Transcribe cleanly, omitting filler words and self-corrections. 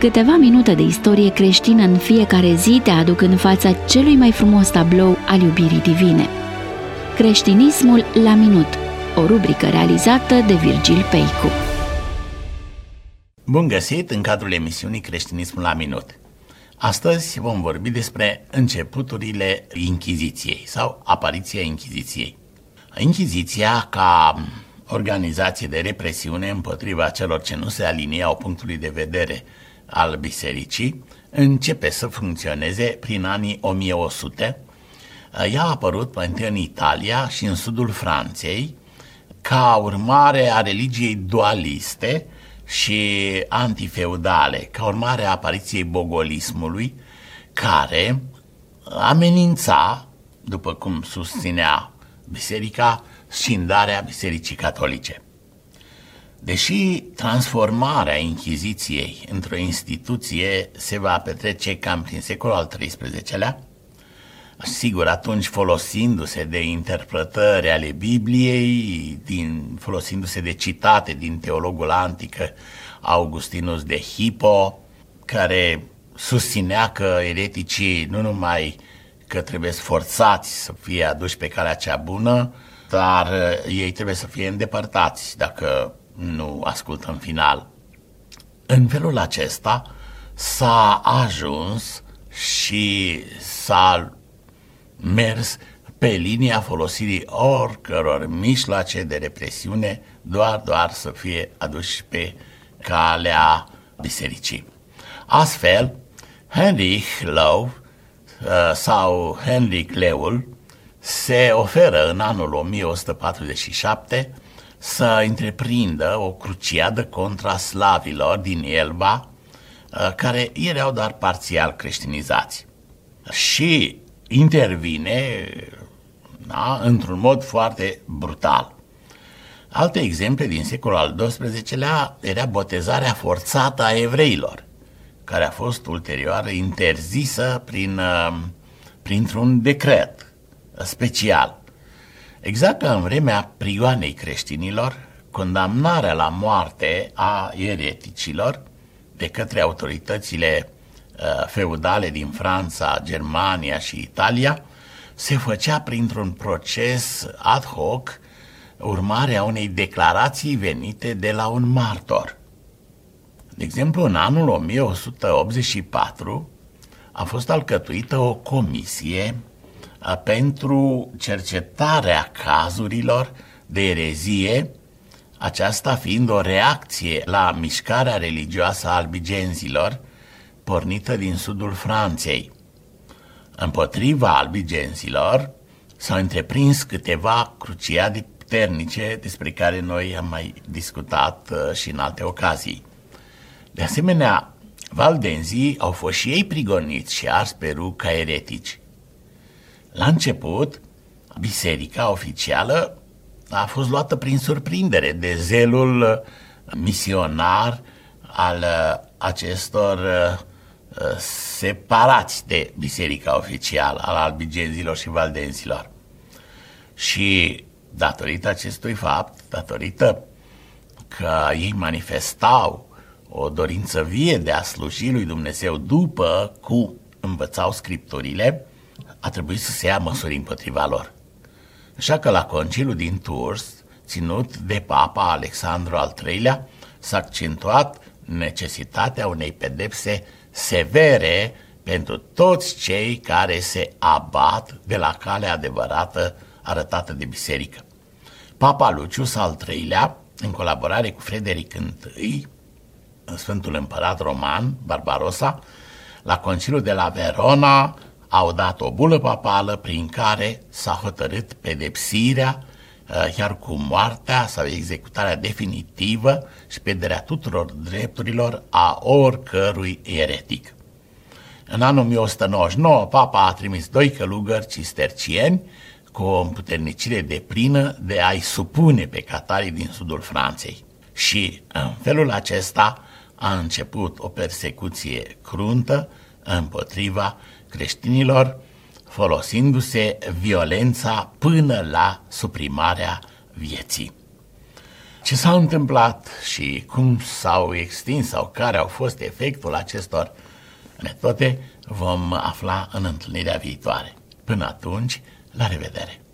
Câteva minute de istorie creștină în fiecare zi te aduc în fața celui mai frumos tablou al iubirii divine. Creștinismul la minut, o rubrică realizată de Virgil Peicu. Bun găsit în cadrul emisiunii Creștinismul la minut. Astăzi vom vorbi despre începuturile Inchiziției sau apariția Inchiziției. Inchiziția, ca organizație de represiune împotriva celor ce nu se aliniau punctului de vedere al bisericii, începe să funcționeze prin anii 1100. Ea a apărut mai întâi în Italia și în sudul Franței, ca urmare a religiei dualiste și antifeudale, ca urmare a apariției bogolismului, care amenința, după cum susținea biserica, scindarea bisericii catolice. Deși transformarea Inchiziției într-o instituție se va petrece cam prin secolul al XIII-lea, sigur, atunci folosindu-se de interpretări ale Bibliei, folosindu-se de citate din teologul antic Augustinus de Hippo, care susținea că ereticii nu numai că trebuie forțați să fie aduși pe calea cea bună, dar ei trebuie să fie îndepărtați dacă nu ascultă în final. În felul acesta s-a ajuns și s-a mers pe linia folosirii oricăror mijloace de represiune, doar să fie aduși pe calea bisericii. Astfel, Heinrich Lau sau Heinrich Leul se oferă în anul 1147 să întreprindă o cruciadă contra slavilor din Elba, care erau doar parțial creștinizați. Și intervine într-un mod foarte brutal. Alte exemple din secolul al XII-lea era botezarea forțată a evreilor, care a fost ulterior interzisă printr-un decret special. Exact ca în vremea prigoanei creștinilor, condamnarea la moarte a ereticilor de către autoritățile feudale din Franța, Germania și Italia se făcea printr-un proces ad hoc, urmare a unei declarații venite de la un martor. De exemplu, în anul 1184 a fost alcătuită o comisie pentru cercetarea cazurilor de erezie, aceasta fiind o reacție la mișcarea religioasă a albigenzilor, pornită din sudul Franței. Împotriva albigenzilor s-au întreprins câteva cruciade puternice despre care noi am mai discutat și în alte ocazii. De asemenea, valdenzii au fost și ei prigoniți și arși pe rug ca eretici. La început, biserica oficială a fost luată prin surprindere de zelul misionar al acestor separați de biserica oficială, al albigenzilor și valdenzilor. Și datorită acestui fapt, datorită că ei manifestau o dorință vie de a sluji lui Dumnezeu după cum învățau scripturile, a trebuit să se ia măsuri împotriva lor. Așa că la conciliul din Tours, ținut de papa Alexandru al III-lea, s-a accentuat necesitatea unei pedepse severe pentru toți cei care se abat de la calea adevărată arătată de biserică. Papa Lucius al III-lea, în colaborare cu Frederic I, Sfântul Împărat Roman, Barbarossa, la conciliul de la Verona, au dat o bulă papală prin care s-a hotărât pedepsirea, iar cu moartea sau executarea definitivă și pierderea tuturor drepturilor a oricărui eretic. În anul 1199, papa a trimis 2 călugări cistercieni cu o împuternicire deplină de a-i supune pe catarii din sudul Franței. Și în felul acesta a început o persecuție cruntă împotriva creștinilor, folosindu-se violența până la suprimarea vieții. Ce s-a întâmplat și cum s-au extins sau care au fost efectul acestor metode vom afla în întâlnirea viitoare. Până atunci, la revedere!